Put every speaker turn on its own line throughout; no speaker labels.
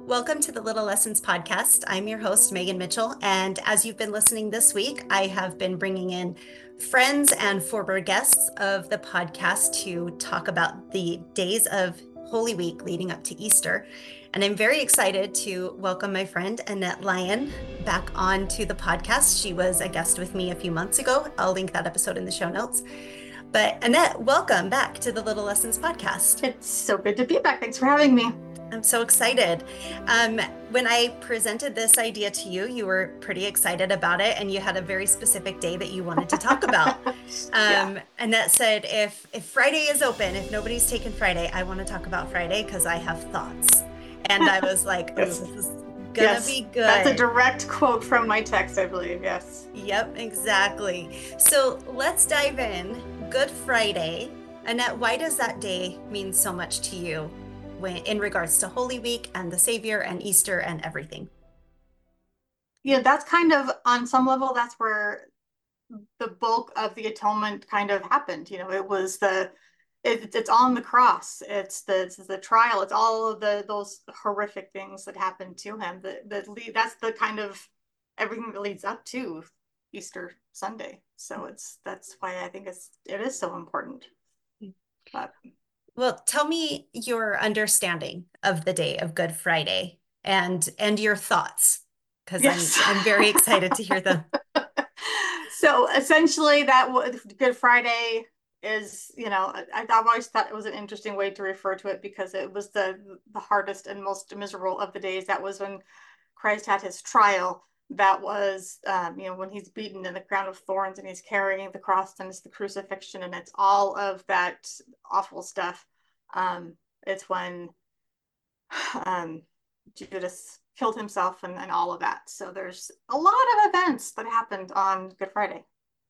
Welcome to the Little Lessons podcast. I'm your host, Megan Mitchell. And as you've been listening this week, I have been bringing in friends and former guests of the podcast to talk about the days of Holy Week leading up to Easter. And I'm very excited to welcome my friend Annette Lyon back onto the podcast. She was a guest with me a few months ago. I'll link that episode in the show notes. But Annette, welcome back to the Little Lessons podcast.
It's so good to be back. Thanks for having me.
I'm so excited. When I presented this idea to you, you were pretty excited about it, and you had a very specific day that you wanted to talk about. And that said, if Friday is open, if nobody's taken Friday, I want to talk about Friday because I have thoughts. And I was like, oh, this is gonna be good.
That's a direct quote from my text, I believe. Yes.
Yep, exactly. So let's dive in. Good Friday. Annette, why does that day mean so much to you in regards to Holy Week and the Savior and Easter and everything?
Yeah, that's kind of, on some level, that's where the bulk of the atonement kind of happened. It was it's on the cross. It's the trial. It's all of those horrific things that happened to him. That's the kind of everything that leads up to Easter Sunday. So that's why I think it is so important. But
well, tell me your understanding of the day of Good Friday and your thoughts, because yes. I'm very excited to hear them.
So essentially, Good Friday is, I've always thought it was an interesting way to refer to it because it was the hardest and most miserable of the days. That was when Christ had his trial. That was, when he's beaten in the crown of thorns and he's carrying the cross, and it's the crucifixion, and it's all of that awful stuff. It's when Judas killed himself and all of that. So there's a lot of events that happened on Good Friday.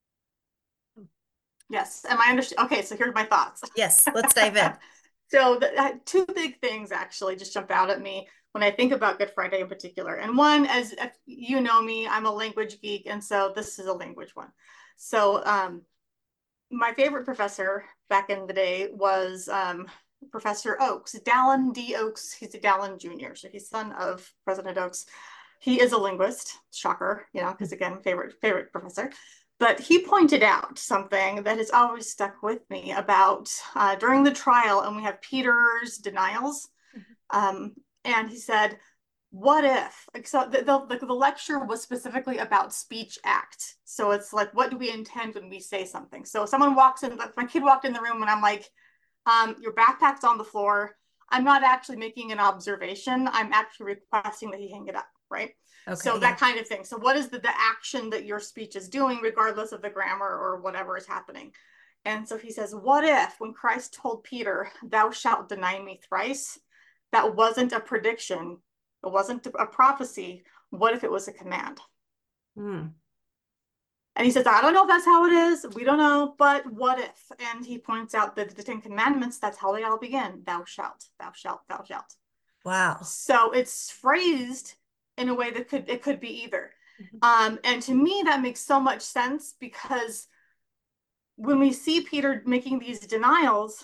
Yes. Am I understand? Okay, so here's my thoughts.
Yes, let's dive in.
So two big things actually just jump out at me when I think about Good Friday in particular. And one, as if you know me, I'm a language geek, and so this is a language one. So my favorite professor back in the day was Professor Oakes, Dallin D. Oakes. He's a Dallin Jr., so he's son of President Oakes. He is a linguist, shocker, because again, favorite professor. But he pointed out something that has always stuck with me about during the trial, and we have Peter's denials. And he said, what if? So the lecture was specifically about speech act. So it's like, what do we intend when we say something? So someone walks in, my kid walked in the room, and I'm like, your backpack's on the floor. I'm not actually making an observation. I'm actually requesting that he hang it up, right? Okay, so that kind of thing. So what is the action that your speech is doing, regardless of the grammar or whatever is happening? And so he says, what if when Christ told Peter, thou shalt deny me thrice, that wasn't a prediction, it wasn't a prophecy. What if it was a command? And he says, I don't know if that's how it is. We don't know, but what if? And he points out that the Ten Commandments, that's how they all begin. Thou shalt, thou shalt, thou shalt.
Wow.
So it's phrased in a way that it could be either. And to me, that makes so much sense, because when we see Peter making these denials,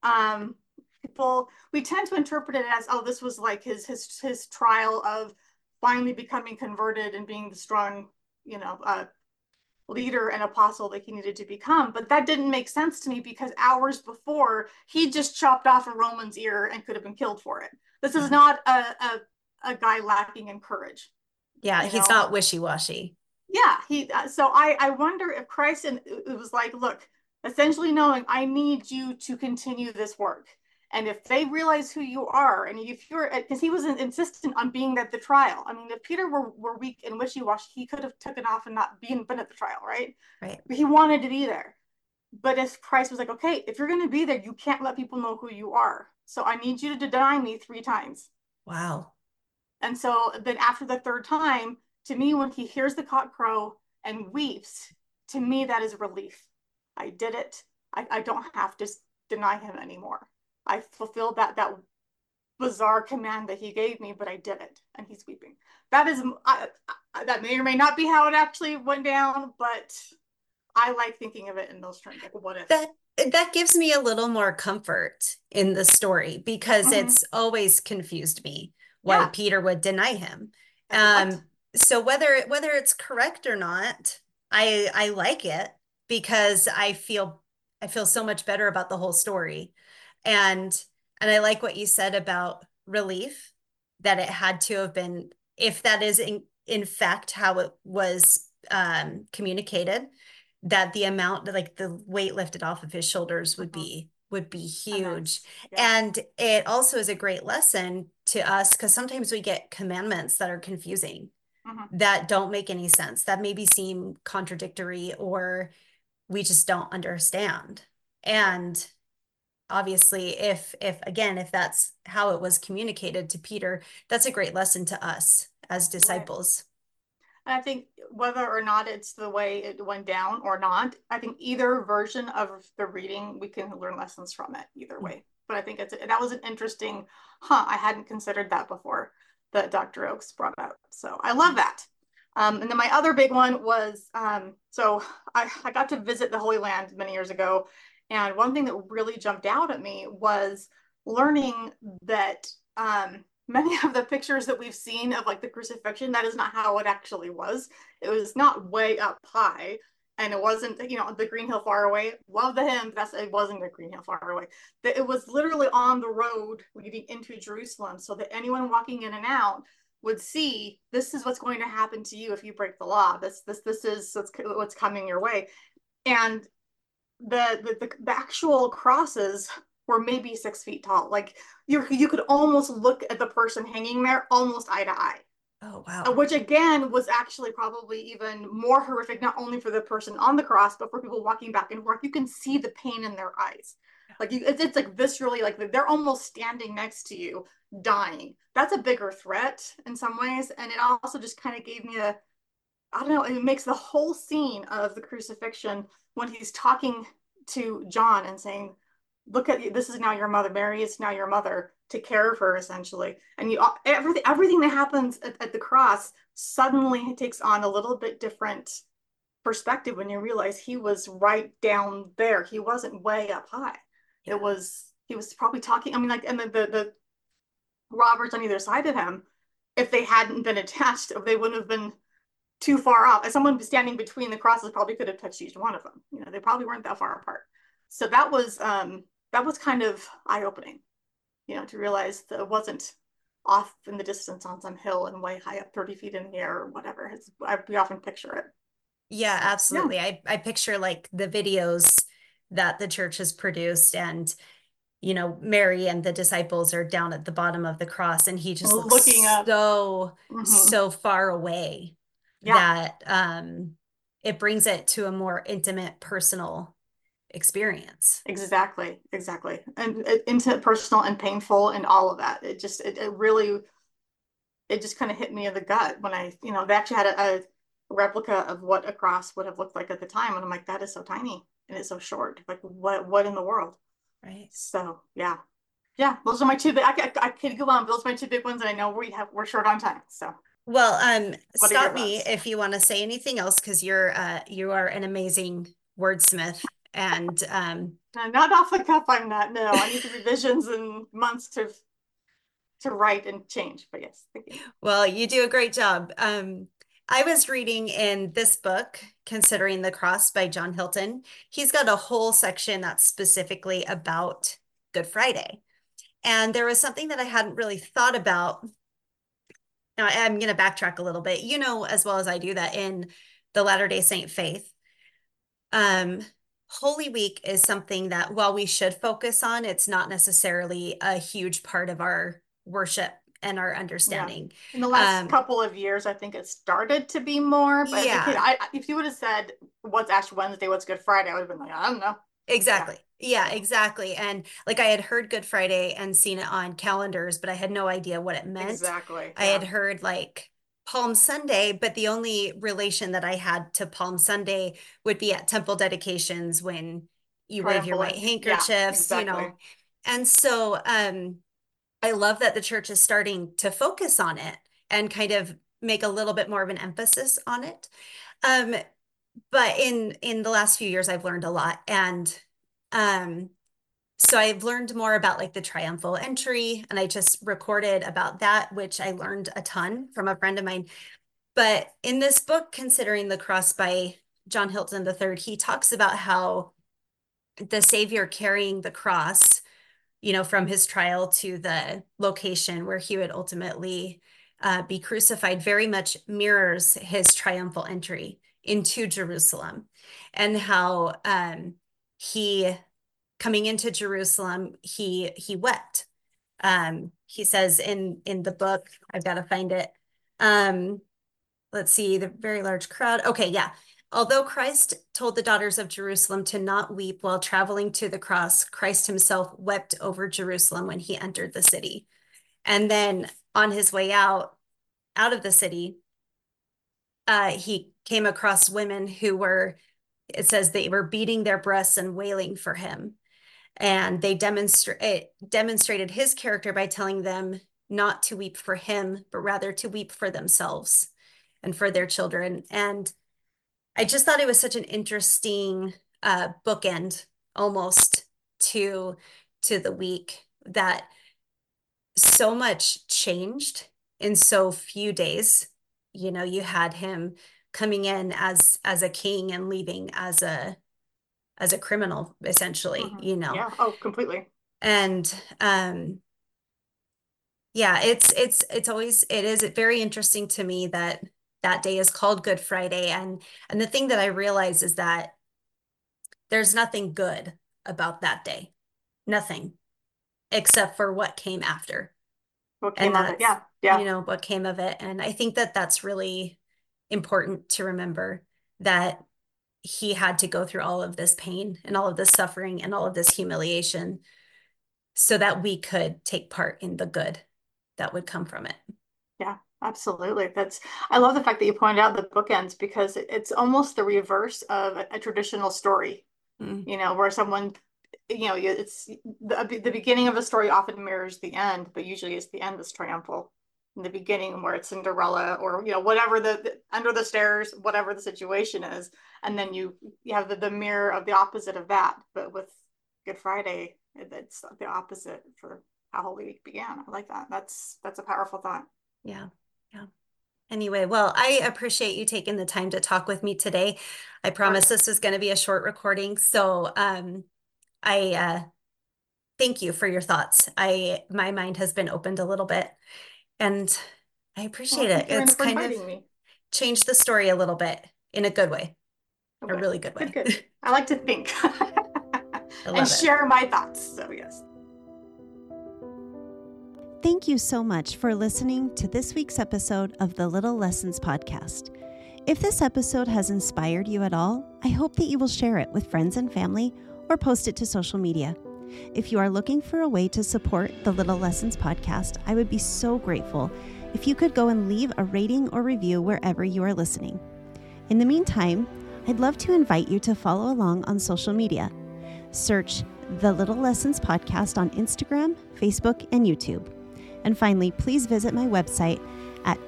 we tend to interpret it as, oh, this was like his trial of finally becoming converted and being the strong, leader and apostle that he needed to become. But that didn't make sense to me, because hours before, he just chopped off a Roman's ear and could have been killed for it. This is not a guy lacking in courage.
Yeah, he's not wishy-washy.
Yeah, so I wonder if Christ, and it was like, look, essentially knowing, I need you to continue this work. And if they realize who you are, and if you're, because he was insistent on being at the trial. I mean, if Peter were weak and wishy-washy, he could have taken off and not been at the trial, right?
Right.
But he wanted to be there. But as Christ was like, okay, if you're going to be there, you can't let people know who you are. So I need you to deny me 3 times.
Wow.
And so then after the 3rd time, to me, when he hears the cock crow and weeps, to me, that is relief. I did it. I don't have to deny him anymore. I fulfilled that bizarre command that he gave me, but I did it, and he's weeping. That is, that may or may not be how it actually went down, but I like thinking of it in those terms. Like, what if?
That gives me a little more comfort in the story, because it's always confused me why
Yeah.
Peter would deny him.
Like what?
So whether it's correct or not, I like it because I feel so much better about the whole story. And and I like what you said about relief, that it had to have been, if that is in fact how it was communicated, that the amount, like the weight lifted off of his shoulders
Hmm.
would be huge.
Immense. Yeah.
And it also is a great lesson to us because sometimes we get commandments that are confusing,
Hmm.
that don't make any sense, that maybe seem contradictory, or we just don't understand.
Right.
And obviously, if again, if that's how it was communicated to Peter, that's a great lesson to us as
Right.
disciples.
And I think whether or not it's the way it went down or not, I think either version of the reading, we can learn lessons from it either way. But I think that was an interesting, I hadn't considered that before that Dr. Oakes brought up. So I love that. And then my other big one was so I got to visit the Holy Land many years ago. And one thing that really jumped out at me was learning that many of the pictures that we've seen of like the crucifixion, that is not how it actually was. It was not way up high, and it wasn't, the Green Hill Far Away. Love the hymn, but it wasn't the Green Hill Far Away. It was literally on the road leading into Jerusalem, so that anyone walking in and out would see, this is what's going to happen to you if you break the law. This is what's coming your way. And the actual crosses were maybe 6 feet tall. Like you could almost look at the person hanging there almost eye to eye.
Oh, wow.
Which again was actually probably even more horrific, not only for the person on the cross, but for people walking back and forth. You can see the pain in their eyes. Like it's like viscerally, like they're almost standing next to you, dying. That's a bigger threat in some ways, and it also just kind of gave me a, I don't know, it makes the whole scene of the crucifixion when he's talking to John and saying, look at you, this is now your mother. Mary is now your mother. Take care of her, essentially. And everything that happens at the cross suddenly takes on a little bit different perspective when you realize he was right down there. He wasn't way up high.
Yeah.
He was probably talking, I mean, like, and the robbers on either side of him, if they hadn't been attached, if they wouldn't have been too far off. As someone standing between the crosses probably could have touched each one of them. They probably weren't that far apart. So that was kind of eye opening, to realize that it wasn't off in the distance on some hill and way high up, 30 feet in the air or whatever. We often picture it.
Yeah,
So yeah,
absolutely. I picture like the videos that the church has produced, and Mary and the disciples are down at the bottom of the cross, and he just looks
looking up. Mm-hmm.
so far away
Yeah,
that it brings it to a more intimate, personal experience.
exactly, and into personal and painful and all of that. It really, it just kind of hit me in the gut when they actually had a replica of what a cross would have looked like at the time. And I'm like, that is so tiny and it's so short. Like, what in the world?
Right.
So, yeah. Yeah, those are my two. I could go on. Those are my two big ones. And I know we're short on time. So,
Well,
what are your
stop me
thoughts?
if you want to say anything else, because you are an amazing wordsmith. And
Not off the cuff, I'm not. No, I need the revisions and months to write and change. But yes, thank you.
well, you do a great job. I was reading in this book, Considering the Cross by John Hilton. He's got a whole section that's specifically about Good Friday. And there was something that I hadn't really thought about. Now, I'm going to backtrack a little bit. You know, as well as I do, that in the Latter-day Saint faith, um, Holy Week is something that, while we should focus on, it's not necessarily a huge part of our worship and our
Yeah.
understanding.
In the last
Um,
couple of years, I think it started to be more. But
yeah,
if you would have said what's Ash Wednesday, what's Good Friday, I would have been like, I don't know. Yeah.
exactly. Yeah,
So
exactly. And like I had heard Good Friday and seen it on calendars, but I had no idea what it meant.
exactly.
I
Yeah.
had heard like Palm Sunday, but the only relation that I had to Palm Sunday would be at temple dedications when you wave your
Triumphal
white
entry. Yeah,
handkerchiefs,
exactly.
And so I love that the church is starting to focus on it and kind of make a little bit more of an emphasis on it. Um, but in the last few years, I've learned a lot, and um, So I've learned more about like the triumphal entry, and I just recorded about that, which I learned a ton from a friend of mine. But in this book, Considering the Cross by John Hilton III, he talks about how the Savior carrying the cross, from his trial to the location where he would ultimately be crucified, very much mirrors his triumphal entry into Jerusalem, and how he coming into Jerusalem, he wept. He says in the book, I've got to find it. Let's see, the very large crowd. Okay, yeah. Although Christ told the daughters of Jerusalem to not weep while traveling to the cross, Christ himself wept over Jerusalem when he entered the city. And then on his way out of the city, he came across women who were, it says they were beating their breasts and wailing for him. And they demonstrated his character by telling them not to weep for him, but rather to weep for themselves and for their children. And I just thought it was such an interesting bookend almost to the week, that so much changed in so few days. You had him coming in as a king and leaving as a criminal, essentially.
Yeah. Oh, completely.
And yeah, it is very interesting to me that that day is called Good Friday. And the thing that I realize is that there's nothing good about that day. Nothing, except for what came after.
What came of it? Yeah. Yeah.
What came of it. And I think that that's really important to remember, that he had to go through all of this pain and all of this suffering and all of this humiliation so that we could take part in the good that would come from it.
Yeah, absolutely. I love the fact that you pointed out the bookends, because it's almost the reverse of a traditional story, where someone, it's the beginning of a story often mirrors the end, but usually it's the end that's triumphal. In the beginning, where it's Cinderella or, whatever the under the stairs, whatever the situation is. And then you have the mirror of the opposite of that. But with Good Friday, it's the opposite for how Holy Week began. I like that. That's a powerful thought.
Yeah. Yeah. Anyway, well, I appreciate you taking the time to talk with me today. I promise this was going to be a short recording. So I thank you for your thoughts. My mind has been opened a little bit, and I appreciate it. It's kind of changed the story a little bit in a good way, a really good way.
Good. I like to think and share my thoughts. So yes.
Thank you so much for listening to this week's episode of the Little Lessons podcast. If this episode has inspired you at all, I hope that you will share it with friends and family or post it to social media. If you are looking for a way to support the Little Lessons podcast, I would be so grateful if you could go and leave a rating or review wherever you are listening. In the meantime, I'd love to invite you to follow along on social media. Search the Little Lessons podcast on Instagram, Facebook, and YouTube. And finally, please visit my website at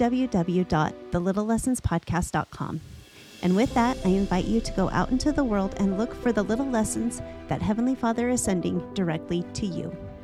www.thelittlelessonspodcast.com. And with that, I invite you to go out into the world and look for the little lessons that Heavenly Father is sending directly to you.